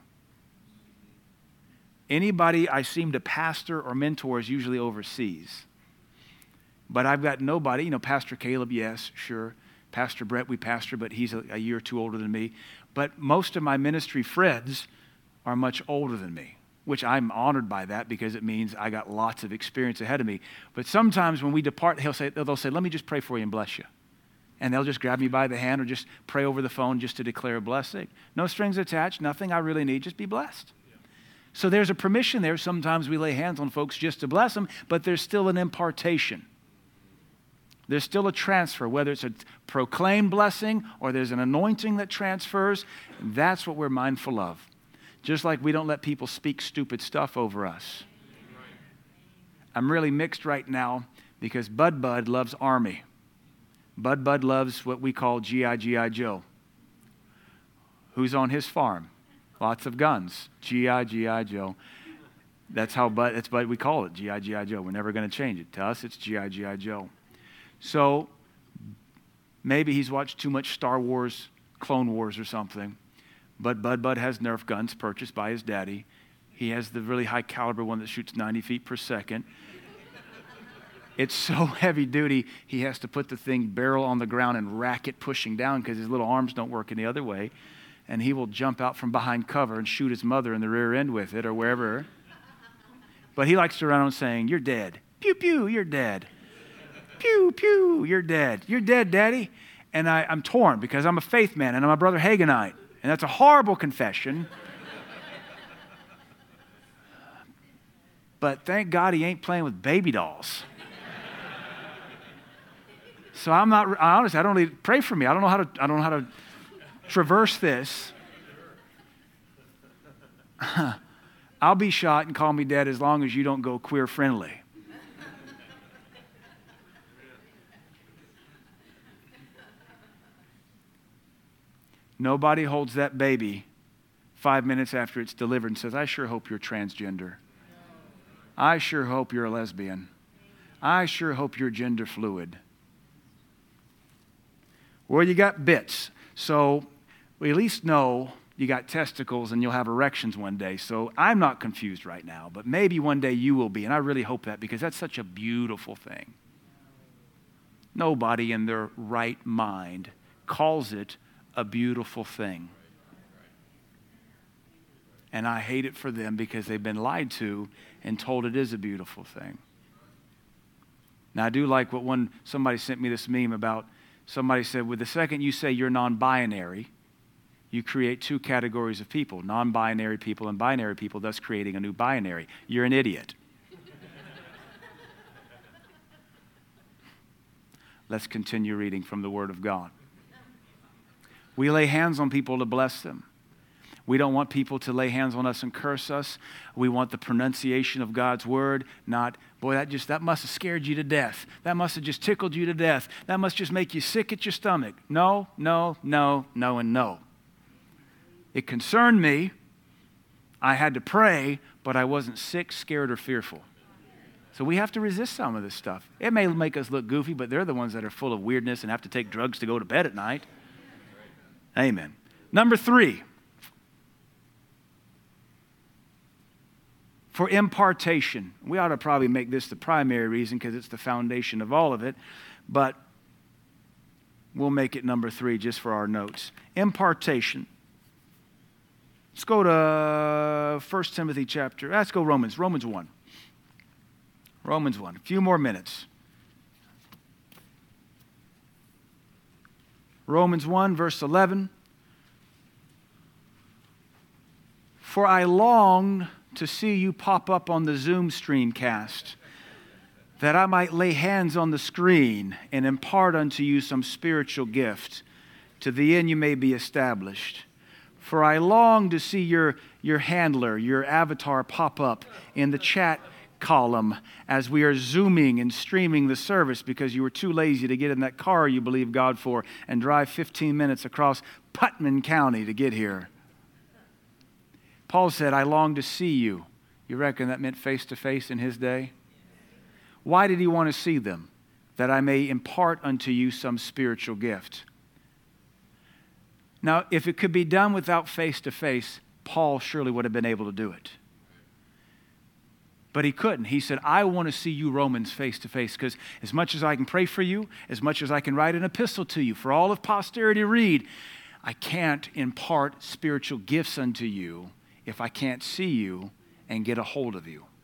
Anybody I seem to pastor or mentor is usually overseas. But I've got nobody, you know, Pastor Caleb, yes, sure. Pastor Brett, we pastor, but he's a, a year or two older than me. But most of my ministry friends are much older than me, which I'm honored by that because it means I got lots of experience ahead of me. But sometimes when we depart, he'll say, they'll say, let me just pray for you and bless you. And they'll just grab me by the hand or just pray over the phone just to declare a blessing. No strings attached, nothing I really need, just be blessed. Yeah. So there's a permission there. Sometimes we lay hands on folks just to bless them, but there's still an impartation. There's still a transfer, whether it's a proclaimed blessing or there's an anointing that transfers. That's what we're mindful of. Just like we don't let people speak stupid stuff over us. I'm really mixed right now because Bud Bud loves Army. Bud Bud loves what we call G I G I Joe. Who's on his farm? Lots of guns. G I G I Joe. That's how Bud, that's what we call it, G I G I Joe. We're never going to change it. To us, it's G I G I Joe. So maybe he's watched too much Star Wars, Clone Wars or something. But Bud Bud has Nerf guns purchased by his daddy. He has the really high caliber one that shoots ninety feet per second. It's so heavy duty, he has to put the thing barrel on the ground and rack it pushing down because his little arms don't work any other way. And he will jump out from behind cover and shoot his mother in the rear end with it or wherever. But he likes to run on saying, you're dead. Pew, pew, you're dead. Pew, pew, you're dead. You're dead, Daddy. And I, I'm torn because I'm a faith man and I'm a brother Hagenite. And that's a horrible confession. But thank God he ain't playing with baby dolls. So I'm not, honestly, I don't really, pray for me. I don't know how to, I don't know how to traverse this. I'll be shot and call me dad as long as you don't go queer friendly. Nobody holds that baby five minutes after it's delivered and says, I sure hope you're transgender. I sure hope you're a lesbian. I sure hope you're gender fluid. Well, you got bits. So we at least know you got testicles and you'll have erections one day. So I'm not confused right now, but maybe one day you will be. And I really hope that because that's such a beautiful thing. Nobody in their right mind calls it a beautiful thing. And I hate it for them because they've been lied to and told it is a beautiful thing. Now, I do like what one, somebody sent me this meme about, somebody said, well, the second you say you're non-binary, you create two categories of people, non-binary people and binary people, thus creating a new binary. You're an idiot. Let's continue reading from the Word of God. We lay hands on people to bless them. We don't want people to lay hands on us and curse us. We want the pronunciation of God's word, not, boy, that just that must have scared you to death. That must have just tickled you to death. That must just make you sick at your stomach. No, no, no, no, and no. It concerned me. I had to pray, but I wasn't sick, scared, or fearful. So we have to resist some of this stuff. It may make us look goofy, but they're the ones that are full of weirdness and have to take drugs to go to bed at night. Amen. Number three. For impartation. We ought to probably make this the primary reason because it's the foundation of all of it, but we'll make it number three just for our notes. Impartation. Let's go to First Timothy chapter. Let's go Romans. Romans one. Romans one. A few more minutes. Romans one, verse eleven. For I long to see you pop up on the Zoom screencast, that I might lay hands on the screen and impart unto you some spiritual gift, to the end you may be established. For I long to see your, your handler, your avatar pop up in the chat column as we are zooming and streaming the service because you were too lazy to get in that car you believe God for and drive fifteen minutes across Putnam County to get here. Paul said, I long to see you. You reckon that meant face-to-face in his day? Why did he want to see them? That I may impart unto you some spiritual gift. Now, if it could be done without face-to-face, Paul surely would have been able to do it. But he couldn't. He said, I want to see you Romans face-to-face because as much as I can pray for you, as much as I can write an epistle to you, for all of posterity to read, I can't impart spiritual gifts unto you if I can't see you and get a hold of you.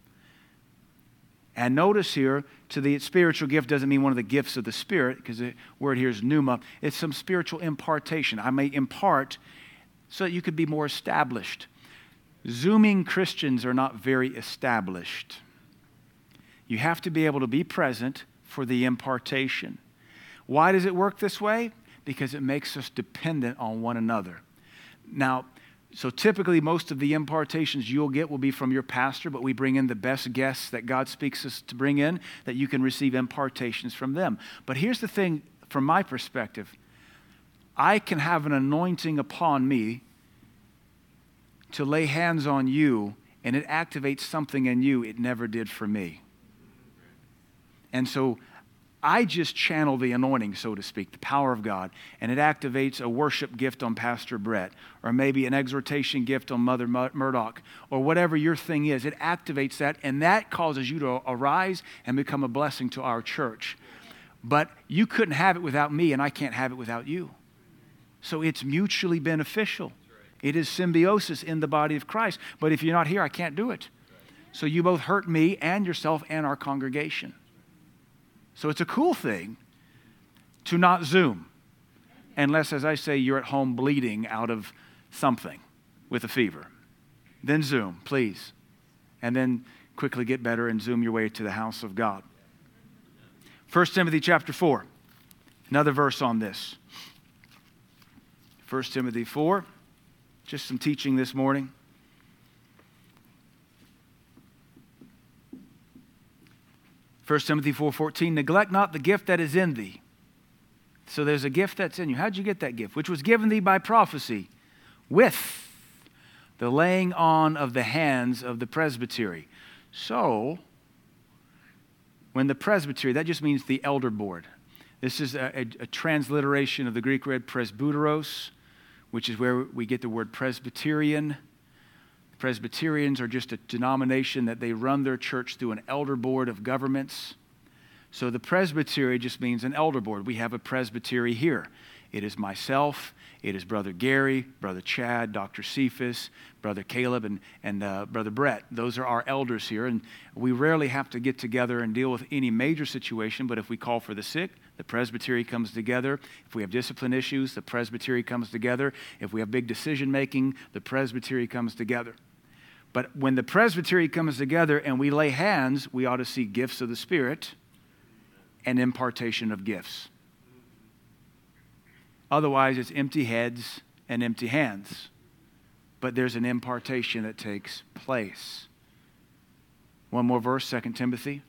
And notice here, to the spiritual gift doesn't mean one of the gifts of the Spirit, because the word here is pneuma. It's some spiritual impartation. I may impart so that you could be more established. Zooming Christians are not very established. You have to be able to be present for the impartation. Why does it work this way? Because it makes us dependent on one another. Now, so typically most of the impartations you'll get will be from your pastor, but we bring in the best guests that God speaks us to bring in, that you can receive impartations from them. But here's the thing from my perspective. I can have an anointing upon me to lay hands on you, and it activates something in you it never did for me. And so I just channel the anointing, so to speak, the power of God, and it activates a worship gift on Pastor Brett, or maybe an exhortation gift on Mother Murdoch, or whatever your thing is. It activates that, and that causes you to arise and become a blessing to our church. But you couldn't have it without me, and I can't have it without you. So it's mutually beneficial. It is symbiosis in the body of Christ. But if you're not here, I can't do it. So you both hurt me and yourself and our congregation. So it's a cool thing to not Zoom, unless, as I say, you're at home bleeding out of something with a fever. Then Zoom, please. And then quickly get better and Zoom your way to the house of God. First Timothy chapter four, another verse on this. First Timothy four, just some teaching this morning. First Timothy four fourteen, neglect not the gift that is in thee. So there's a gift that's in you. How'd you get that gift? Which was given thee by prophecy with the laying on of the hands of the presbytery. So, when the presbytery, that just means the elder board. This is a, a, a transliteration of the Greek word presbyteros, which is where we get the word Presbyterian. Presbyterians are just a denomination that they run their church through an elder board of governments. So the presbytery just means an elder board. We have a presbytery here. It is myself, it is Brother Gary, Brother Chad, Doctor Cephas, Brother Caleb, and, and uh, Brother Brett. Those are our elders here, and we rarely have to get together and deal with any major situation, but if we call for the sick, the presbytery comes together. If we have discipline issues, the presbytery comes together. If we have big decision making, the presbytery comes together. But when the presbytery comes together and we lay hands, we ought to see gifts of the Spirit and impartation of gifts. Otherwise, it's empty heads and empty hands. But there's an impartation that takes place. One more verse, Second Timothy.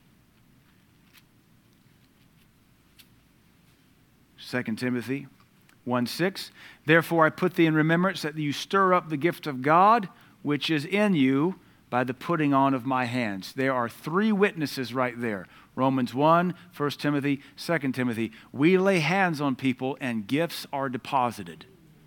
Second Timothy one six. Therefore I put thee in remembrance that you stir up the gift of God, which is in you by the putting on of my hands. There are three witnesses right there. Romans one, First Timothy, Second Timothy. We lay hands on people and gifts are deposited.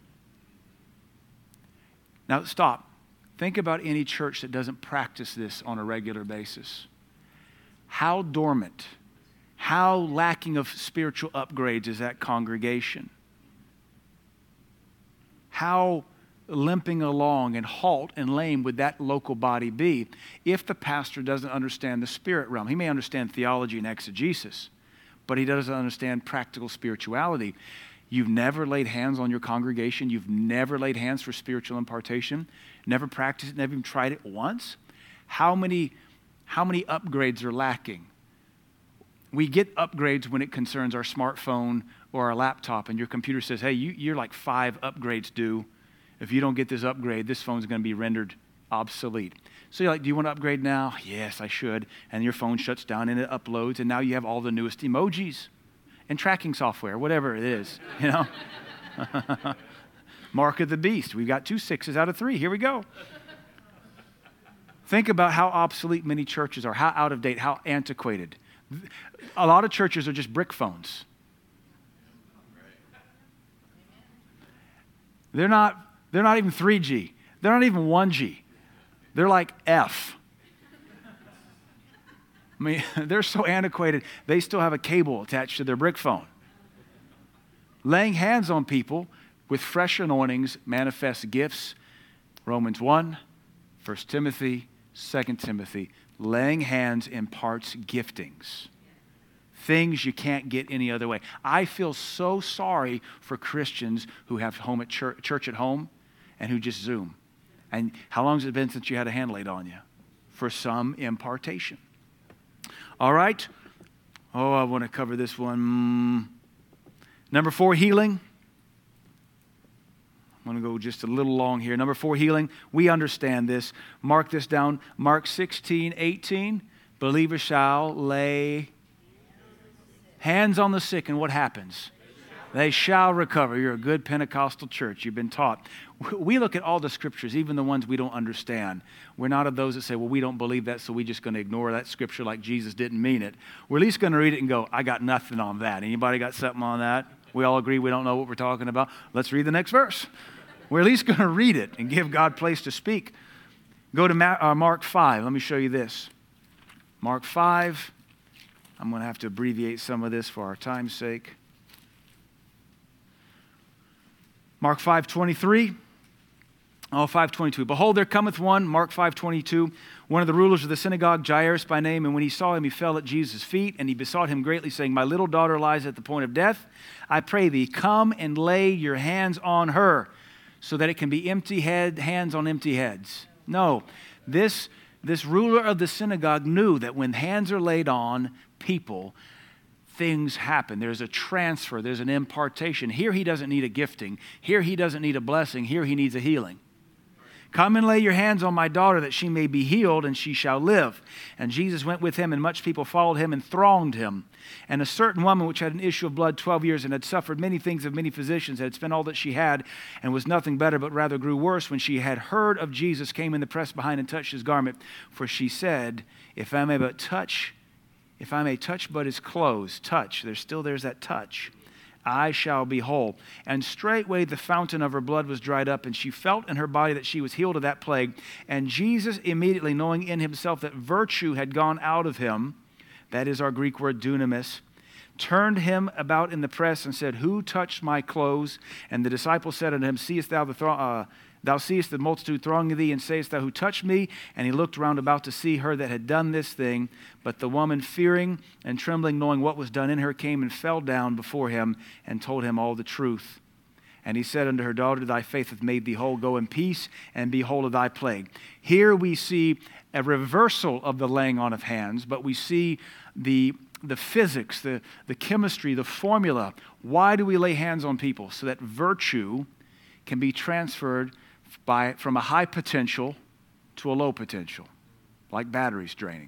Now stop. Think about any church that doesn't practice this on a regular basis. How dormant, how lacking of spiritual upgrades is that congregation? How limping along and halt and lame would that local body be if the pastor doesn't understand the spirit realm? He may understand theology and exegesis, but he doesn't understand practical spirituality. You've never laid hands on your congregation. You've never laid hands for spiritual impartation. Never practiced it, never even tried it once. How many, how many upgrades are lacking? We get upgrades when it concerns our smartphone or our laptop, and your computer says, hey, you, you're like five upgrades due. If you don't get this upgrade, this phone's going to be rendered obsolete. So you're like, do you want to upgrade now? Yes, I should. And your phone shuts down and it uploads, and now you have all the newest emojis and tracking software, whatever it is, you know? Mark of the beast. We've got two sixes out of three. Here we go. Think about how obsolete many churches are, how out of date, how antiquated. A lot of churches are just brick phones. They're not, they're not even three G. They're not even one G. They're like F. I mean, they're so antiquated, they still have a cable attached to their brick phone. Laying hands on people with fresh anointings manifests gifts. Romans one, First Timothy, Second Timothy. Laying hands imparts giftings. Things you can't get any other way. I feel so sorry for Christians who have home at church, church at home and who just Zoom. And how long has it been since you had a hand laid on you? For some impartation. All right. Oh, I want to cover this one. Mm. Number four, healing. I'm going to go just a little long here. Number four, healing. We understand this. Mark this down. Mark sixteen, eighteen. Believers shall lay hands on the sick, and what happens? They shall recover. You're a good Pentecostal church. You've been taught. We look at all the scriptures, even the ones we don't understand. We're not of those that say, well, we don't believe that, so we're just going to ignore that scripture like Jesus didn't mean it. We're at least going to read it and go, I got nothing on that. Anybody got something on that? We all agree we don't know what we're talking about. Let's read the next verse. We're at least going to read it and give God place to speak. Go to Mark five. Let me show you this. Mark five. I'm going to have to abbreviate some of this for our time's sake. Mark five twenty-three. Oh, five twenty-two. Behold, there cometh one, Mark five twenty-two, one of the rulers of the synagogue, Jairus by name, and when he saw him, he fell at Jesus' feet, and he besought him greatly, saying, My little daughter lies at the point of death. I pray thee, come and lay your hands on her, so that it can be empty head, hands on empty heads. No, this, this ruler of the synagogue knew that when hands are laid on people, things happen. There's a transfer. There's an impartation. Here he doesn't need a gifting. Here he doesn't need a blessing. Here he needs a healing. Come and lay your hands on my daughter that she may be healed and she shall live. And Jesus went with him, and much people followed him and thronged him. And a certain woman which had an issue of blood twelve years and had suffered many things of many physicians, had spent all that she had and was nothing better, but rather grew worse, when she had heard of Jesus, came in the press behind and touched his garment. For she said, if I may but touch, if I may touch but his clothes, touch, there's still there's that touch, I shall be whole. And straightway the fountain of her blood was dried up, and she felt in her body that she was healed of that plague. And Jesus, immediately knowing in himself that virtue had gone out of him, that is our Greek word dunamis, turned him about in the press and said, Who touched my clothes? And the disciples said unto him, Seest thou the throng? Uh, Thou seest the multitude thronging thee, and sayest thou, Who touched me? And he looked round about to see her that had done this thing. But the woman, fearing and trembling, knowing what was done in her, came and fell down before him and told him all the truth. And he said unto her, Daughter, thy faith hath made thee whole. Go in peace, and be whole of thy plague. Here we see a reversal of the laying on of hands, but we see the the physics, the, the chemistry, the formula. Why do we lay hands on people? So that virtue can be transferred by from a high potential to a low potential, like batteries draining.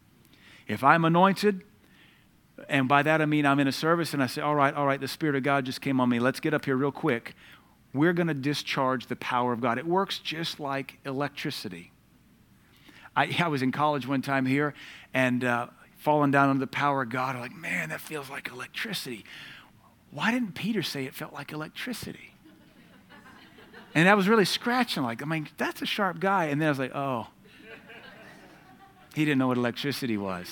If I'm anointed, and by that I mean I'm in a service and I say, all right, all right, the Spirit of God just came on me. Let's get up here real quick. We're going to discharge the power of God. It works just like electricity. I, I was in college one time here, and uh, falling down under the power of God. I'm like, man, that feels like electricity. Why didn't Peter say it felt like electricity? And I was really scratching, like, I mean, that's a sharp guy. And then I was like, oh, he didn't know what electricity was.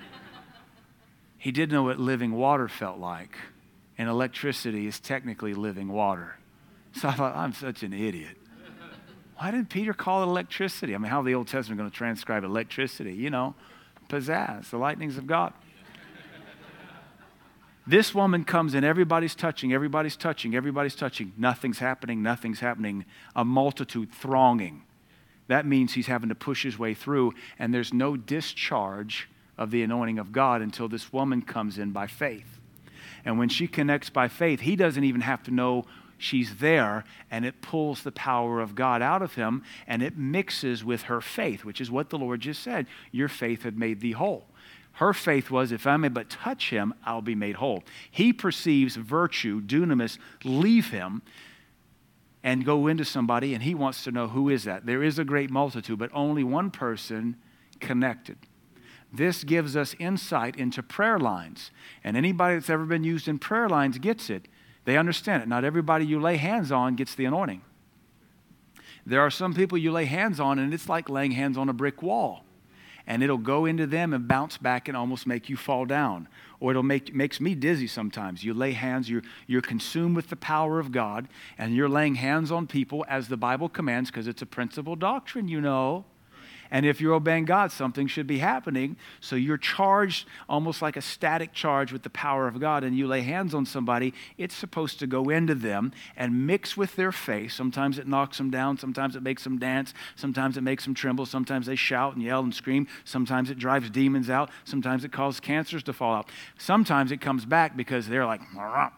He did know what living water felt like. And electricity is technically living water. So I thought, I'm such an idiot. Why didn't Peter call it electricity? I mean, how are the Old Testament going to transcribe electricity? You know, pizzazz, the lightnings of God. This woman comes in, everybody's touching, everybody's touching, everybody's touching. Nothing's happening, nothing's happening. A multitude thronging. That means he's having to push his way through, and there's no discharge of the anointing of God until this woman comes in by faith. And when she connects by faith, he doesn't even have to know She's there, and it pulls the power of God out of him, and it mixes with her faith, which is what the Lord just said. Your faith had made thee whole. Her faith was, if I may but touch him, I'll be made whole. He perceives virtue, dunamis, leave him and go into somebody, and he wants to know, who is that? There is a great multitude, but only one person connected. This gives us insight into prayer lines, and anybody that's ever been used in prayer lines gets it. They understand it. Not everybody you lay hands on gets the anointing. There are some people you lay hands on, and it's like laying hands on a brick wall. And it'll go into them and bounce back and almost make you fall down. Or it'll make makes me dizzy sometimes. You lay hands, you're, you're consumed with the power of God, and you're laying hands on people as the Bible commands, because it's a principal doctrine, you know. And if you're obeying God, something should be happening. So you're charged almost like a static charge with the power of God, and you lay hands on somebody, it's supposed to go into them and mix with their faith. Sometimes it knocks them down. Sometimes it makes them dance. Sometimes it makes them tremble. Sometimes they shout and yell and scream. Sometimes it drives demons out. Sometimes it causes cancers to fall out. Sometimes it comes back because they're like, "Rah,"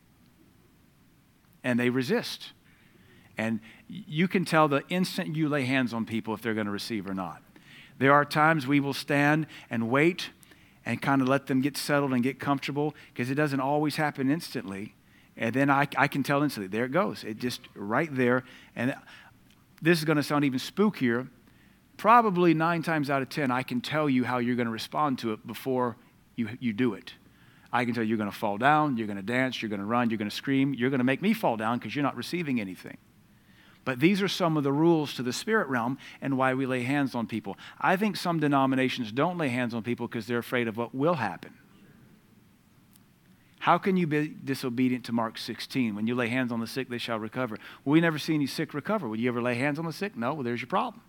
and they resist. And you can tell the instant you lay hands on people if they're going to receive or not. There are times we will stand and wait and kind of let them get settled and get comfortable, because it doesn't always happen instantly. And then I, I can tell instantly, there it goes. It just right there. And this is going to sound even spookier. Probably nine times out of ten, I can tell you how you're going to respond to it before you, you do it. I can tell you you're going to fall down, you're going to dance, you're going to run, you're going to scream. You're going to make me fall down because you're not receiving anything. But these are some of the rules to the spirit realm and why we lay hands on people. I think some denominations don't lay hands on people because they're afraid of what will happen. How can you be disobedient to Mark sixteen? When you lay hands on the sick, they shall recover. Well, we never see any sick recover. Would you ever lay hands on the sick? No, well, there's your problem.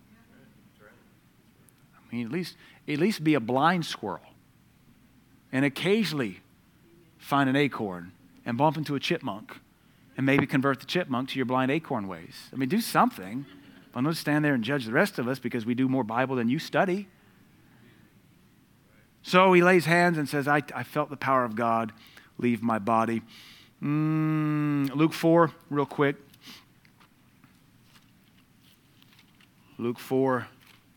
I mean, at least, at least be a blind squirrel and occasionally find an acorn and bump into a chipmunk. And maybe convert the chipmunk to your blind acorn ways. I mean, do something. But don't stand there and judge the rest of us because we do more Bible than you study. So he lays hands and says, I, I felt the power of God leave my body. Mm, Luke four, real quick. Luke four.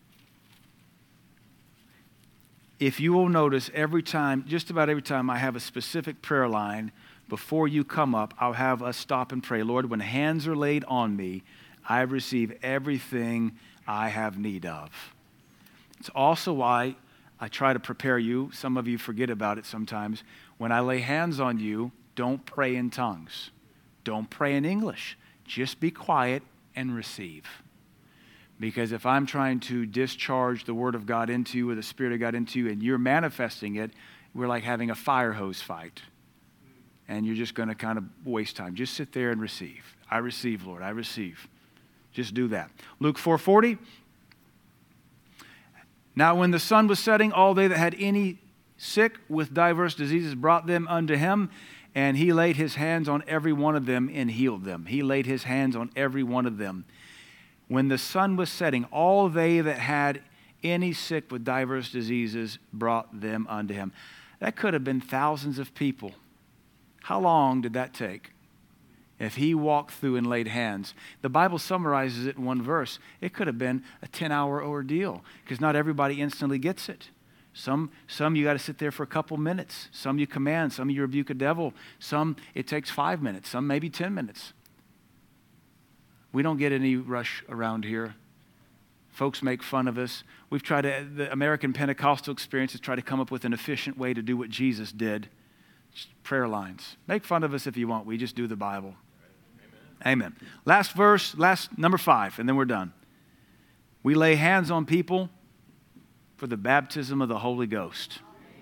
If you will notice, every time, just about every time I have a specific prayer line, before you come up, I'll have us stop and pray. Lord, when hands are laid on me, I receive everything I have need of. It's also why I try to prepare you. Some of you forget about it sometimes. When I lay hands on you, don't pray in tongues. Don't pray in English. Just be quiet and receive. Because if I'm trying to discharge the Word of God into you or the Spirit of God into you and you're manifesting it, we're like having a fire hose fight. And you're just going to kind of waste time. Just sit there and receive. I receive, Lord. I receive. Just do that. Luke four forty. Now when the sun was setting, all they that had any sick with diverse diseases brought them unto him, and he laid his hands on every one of them and healed them. He laid his hands on every one of them. When the sun was setting, all they that had any sick with diverse diseases brought them unto him. That could have been thousands of people. How long did that take? If he walked through and laid hands. The Bible summarizes it in one verse. It could have been a ten-hour ordeal because not everybody instantly gets it. Some, some you got to sit there for a couple minutes. Some you command. Some you rebuke a devil. Some it takes five minutes. Some maybe ten minutes. We don't get any rush around here. Folks make fun of us. We've tried to, the American Pentecostal experience has tried to come up with an efficient way to do what Jesus did. Prayer lines. Make fun of us if you want. We just do the Bible. Amen. Amen. Last verse, last number five, and then we're done. We lay hands on people for the baptism of the Holy Ghost.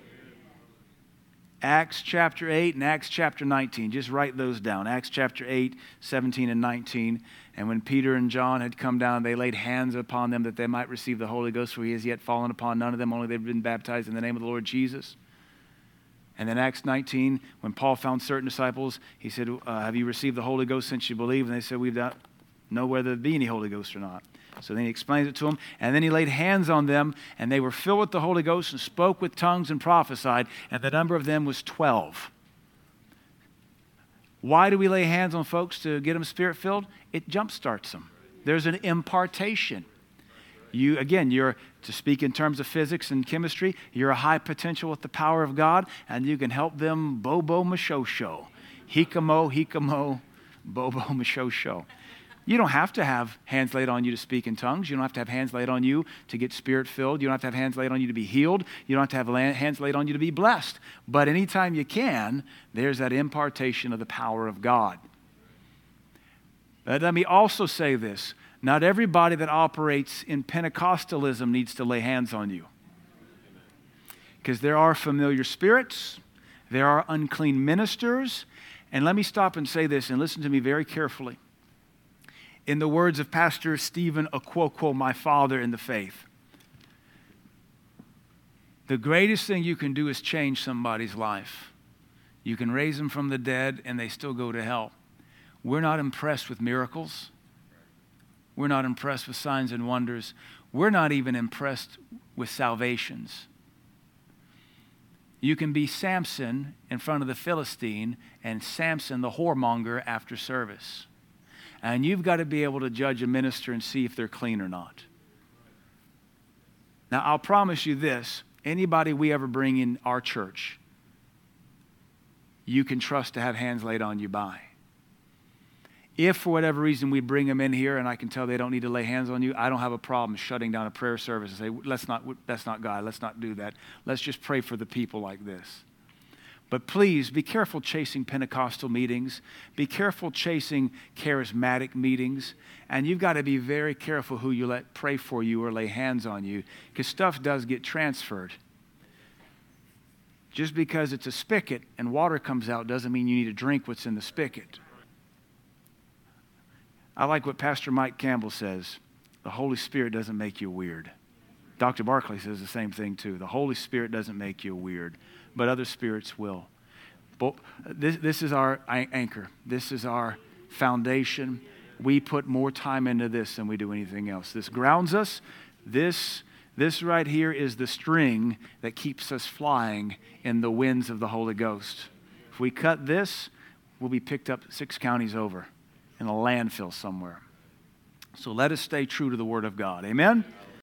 Acts chapter eight and Acts chapter nineteen. Just write those down. Acts chapter eight, seventeen and nineteen. And when Peter and John had come down, they laid hands upon them that they might receive the Holy Ghost, for he has yet fallen upon none of them, only they've been baptized in the name of the Lord Jesus. And then Acts nineteen, when Paul found certain disciples, he said, uh, have you received the Holy Ghost since you believe? And they said, we don't know whether there be any Holy Ghost or not. So then he explains it to them. And then he laid hands on them, and they were filled with the Holy Ghost and spoke with tongues and prophesied. And the number of them was twelve. Why do we lay hands on folks to get them spirit-filled? It jumpstarts them. There's an impartation. You, again, you're, to speak in terms of physics and chemistry, you're a high potential with the power of God, and you can help them bobo mashosho. Hikamo, hikamo, bobo mashosho. You don't have to have hands laid on you to speak in tongues. You don't have to have hands laid on you to get spirit-filled. You don't have to have hands laid on you to be healed. You don't have to have hands laid on you to be blessed. But anytime you can, there's that impartation of the power of God. But let me also say this. Not everybody that operates in Pentecostalism needs to lay hands on you. Because there are familiar spirits. There are unclean ministers. And let me stop and say this, and listen to me very carefully. In the words of Pastor Stephen Okwokwo, my father in the faith, the greatest thing you can do is change somebody's life. You can raise them from the dead and they still go to hell. We're not impressed with miracles. We're not impressed with signs and wonders. We're not even impressed with salvations. You can be Samson in front of the Philistine and Samson the whoremonger after service. And you've got to be able to judge a minister and see if they're clean or not. Now, I'll promise you this. Anybody we ever bring in our church, you can trust to have hands laid on you by. If for whatever reason we bring them in here and I can tell they don't need to lay hands on you, I don't have a problem shutting down a prayer service and say, let's not, that's not God, let's not do that. Let's just pray for the people like this. But please be careful chasing Pentecostal meetings. Be careful chasing charismatic meetings. And you've got to be very careful who you let pray for you or lay hands on you, because stuff does get transferred. Just because it's a spigot and water comes out doesn't mean you need to drink what's in the spigot. I like what Pastor Mike Campbell says. The Holy Spirit doesn't make you weird. Doctor Barclay says the same thing too. The Holy Spirit doesn't make you weird, but other spirits will. But this, this is our anchor. This is our foundation. We put more time into this than we do anything else. This grounds us. This, this right here is the string that keeps us flying in the winds of the Holy Ghost. If we cut this, we'll be picked up six counties over in a landfill somewhere. So let us stay true to the Word of God. Amen?